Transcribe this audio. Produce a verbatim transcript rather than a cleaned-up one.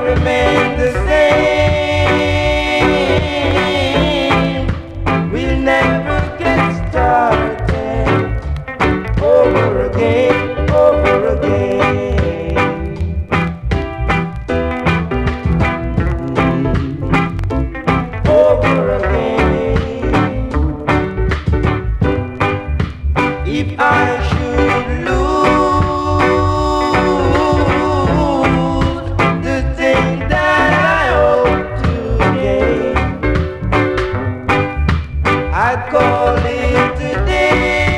remain the same. We'll never get started over again, over again. Mm, over again. If I should lose the thing that I hope to gain, I'd call it today.